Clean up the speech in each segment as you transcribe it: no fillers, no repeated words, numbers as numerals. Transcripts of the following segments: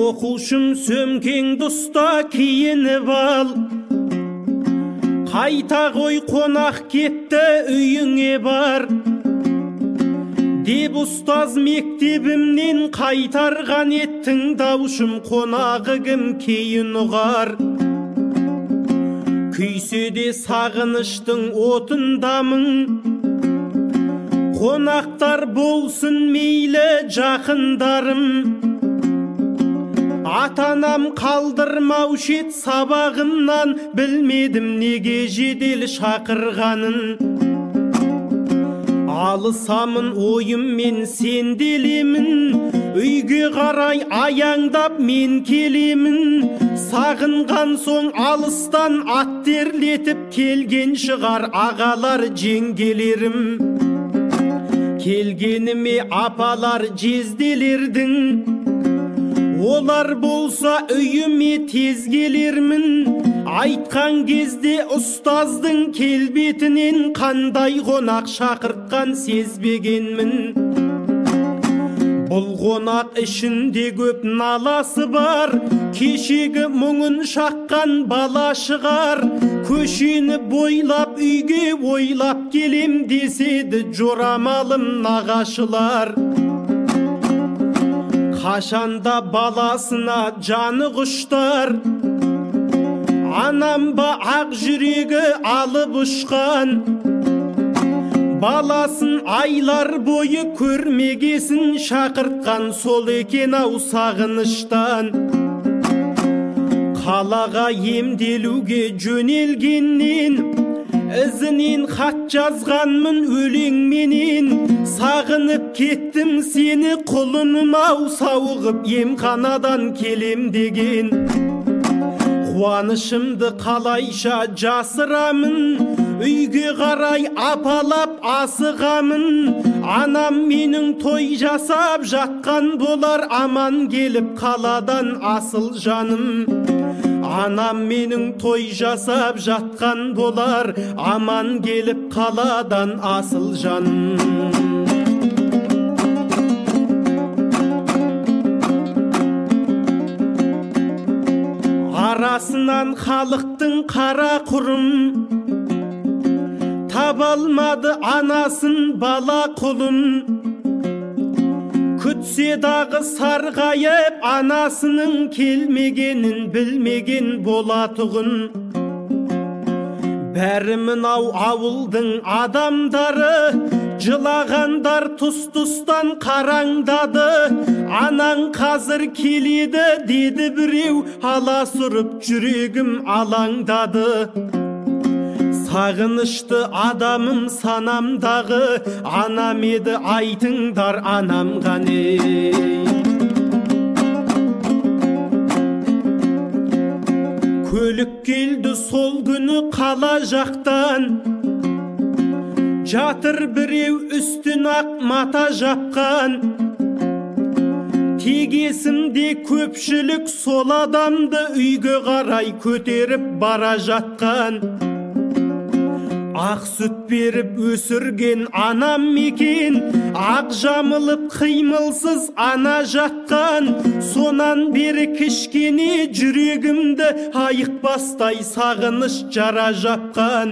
Оқушым сөмкеңді ұста киініп ал, қайта ғой қонақ кетті үйіңе бар, деп ұстаз мектебімнен қайтарған еттің даушым қонағы кім кейін ұғар. Күйсе де сағыныштың отындамын, қонақтар болсын мейлі жақындарым. Атанам қалдырмаушы ет сабағымнан, білмедім неге жедел шақырғанын. Алысамын ойыммен сенделемін, үйге қарай аяңдап мен келемін. Сағынған соң алыстан ат терлетіп келген шығар ағалар жеңгелерім. Келгеніме апалар жезделердің, олар болса үйіме тез келермін. Айтқан кезде ұстаздың келбетінен қандай қонақ шақыртқан сезбегенмін. Бұл қонақ ішінде көп наласы бар, кешегі мұңын шаққан бала шығар. Көшені бойлап үйге ойлап келем деседі жорамалым нағашылар. Қашанда баласына жаны құштар, анам ба ақ жүрегі алып ұшқан. Баласын айлар бойы көрмегесін шақыртқан сол екен ау сағыныштан. Қалаға емделуге жөнелгеннен, ізінен хат жазғанмын өлеңменен. Сағынып кеттім сені құлыным ау, сауығып емханадан келем деген. Қуанышымды қалайша жасырамын, үйге қарай апалап асығамын. Анам менің той жасап жатқан болар, аман келіп қаладан асыл жаным. Анам менің той жасап жатқан болар, аман келіп қаладан асыл жаным. Арасынан халықтың қара құрым, табалмады анасын бала құлын. Күтсе дағы сарғайып, анасының келмегенін білмеген болатұғын. Бәрі мынау ауылдың адамдары, жылағандар тұс-тұстан қараңдады. Анаң қазір келеді деді біреу, аласұрып жүрегім алаңдады. Сағынышты адамым санамдағы, анам еді айтыңдар анам ғане. Көлік келді сол күні қала жақтан, жатыр біреу үстін ақ мата жапқан. Тегесімде көпшілік сол адамды үйге қарай көтеріп бара жатқан. Ақ сүт беріп өсірген анам екен, ақ жамылып қимылсыз ана жатқан. Сонан бері кішкене жүрегімді айықпастай сағыныш жара жапқан.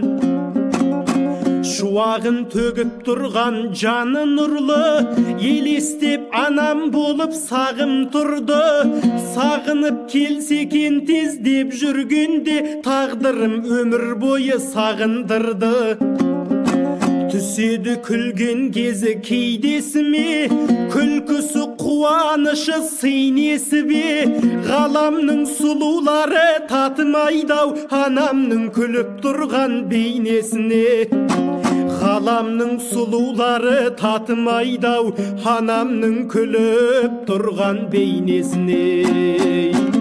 Шуағын төгіп тұрған жаны нұрлы, елестеп анам болып сағым тұрды. Сағынып келсе екен тез деп жүргенде, тағдырым өмір бойы сағындырды. Түседі күлген кезі кейдесіме, күлкісі қуанышы сыйнесі бе. Ғаламның сұлулары татымайдау, анамның күліп тұрған бейнесіне. Ғаламның сұлулары татымайдау, анамның күліп тұрған бейнесіне.